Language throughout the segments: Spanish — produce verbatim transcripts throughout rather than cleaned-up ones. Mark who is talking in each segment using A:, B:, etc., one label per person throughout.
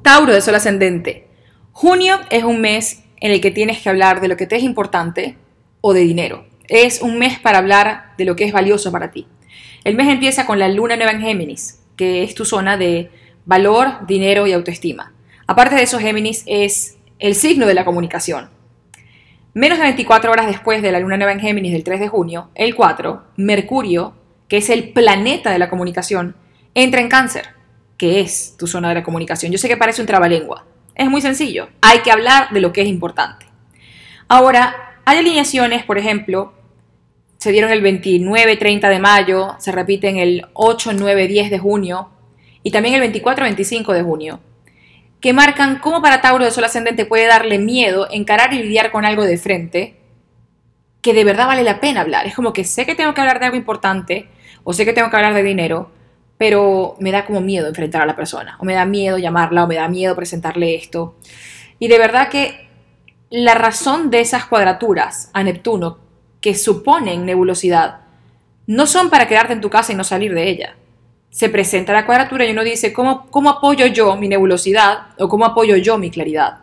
A: Tauro de Sol ascendente. Junio es un mes en el que tienes que hablar de lo que te es importante o de dinero. Es un mes para hablar de lo que es valioso para ti. El mes empieza con la luna nueva en Géminis, que es tu zona de valor, dinero y autoestima. Aparte de eso, Géminis es el signo de la comunicación. Menos de veinticuatro horas después de la luna nueva en Géminis del tres de junio, el cuatro, Mercurio, que es el planeta de la comunicación, entra en Cáncer, que es tu zona de la comunicación. Yo sé que parece un trabalengua. Es muy sencillo. Hay que hablar de lo que es importante. Ahora, hay alineaciones, por ejemplo, se dieron el veintinueve treinta de mayo, se repiten el ocho nueve diez de junio y también el veinticuatro veinticinco de junio, que marcan cómo para Tauro de Sol ascendente puede darle miedo encarar y lidiar con algo de frente que de verdad vale la pena hablar. Es como que sé que tengo que hablar de algo importante o sé que tengo que hablar de dinero, pero me da como miedo enfrentar a la persona, o me da miedo llamarla, o me da miedo presentarle esto. Y de verdad que la razón de esas cuadraturas a Neptuno, que suponen nebulosidad, no son para quedarte en tu casa y no salir de ella. Se presenta la cuadratura y uno dice, ¿cómo, cómo apoyo yo mi nebulosidad o cómo apoyo yo mi claridad?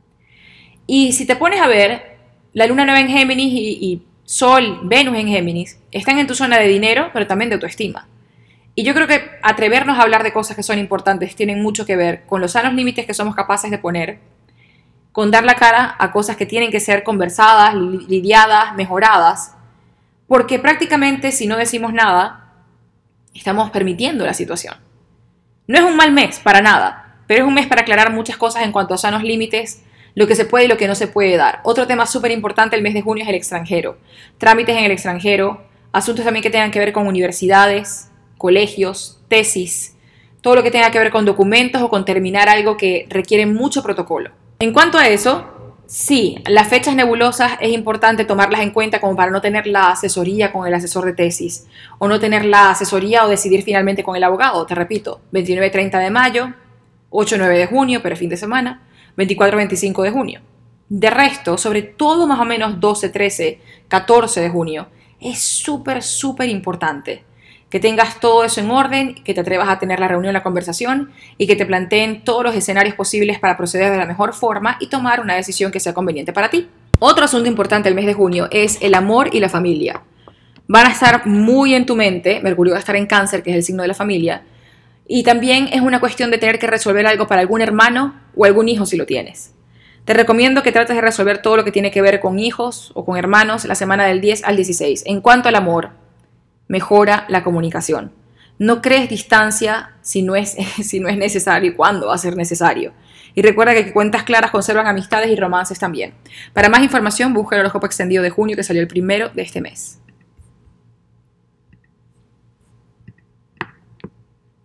A: Y si te pones a ver, la luna nueva en Géminis y, y Sol, Venus en Géminis, están en tu zona de dinero, pero también de autoestima. Y yo creo que atrevernos a hablar de cosas que son importantes tienen mucho que ver con los sanos límites que somos capaces de poner, con dar la cara a cosas que tienen que ser conversadas, lidiadas, mejoradas, porque prácticamente si no decimos nada, estamos permitiendo la situación. No es un mal mes, para nada, pero es un mes para aclarar muchas cosas en cuanto a sanos límites, lo que se puede y lo que no se puede dar. Otro tema súper importante el mes de junio es el extranjero. Trámites en el extranjero, asuntos también que tengan que ver con universidades, colegios, tesis, todo lo que tenga que ver con documentos o con terminar algo que requiere mucho protocolo. En cuanto a eso, sí, las fechas nebulosas es importante tomarlas en cuenta como para no tener la asesoría con el asesor de tesis o no tener la asesoría o decidir finalmente con el abogado. Te repito, veintinueve treinta de mayo, ocho nueve de junio, pero fin de semana, veinticuatro veinticinco de junio. De resto, sobre todo más o menos doce trece, catorce de junio, es súper, súper importante que tengas todo eso en orden, que te atrevas a tener la reunión, la conversación y que te planteen todos los escenarios posibles para proceder de la mejor forma y tomar una decisión que sea conveniente para ti. Otro asunto importante el mes de junio es el amor y la familia. Van a estar muy en tu mente, Mercurio va a estar en Cáncer, que es el signo de la familia, y también es una cuestión de tener que resolver algo para algún hermano o algún hijo si lo tienes. Te recomiendo que trates de resolver todo lo que tiene que ver con hijos o con hermanos la semana del diez al dieciséis. En cuanto al amor, mejora la comunicación. No crees distancia si no es, si no es necesario y cuándo va a ser necesario. Y recuerda que cuentas claras conservan amistades y romances también. Para más información, busca el horóscopo extendido de junio que salió el primero de este mes.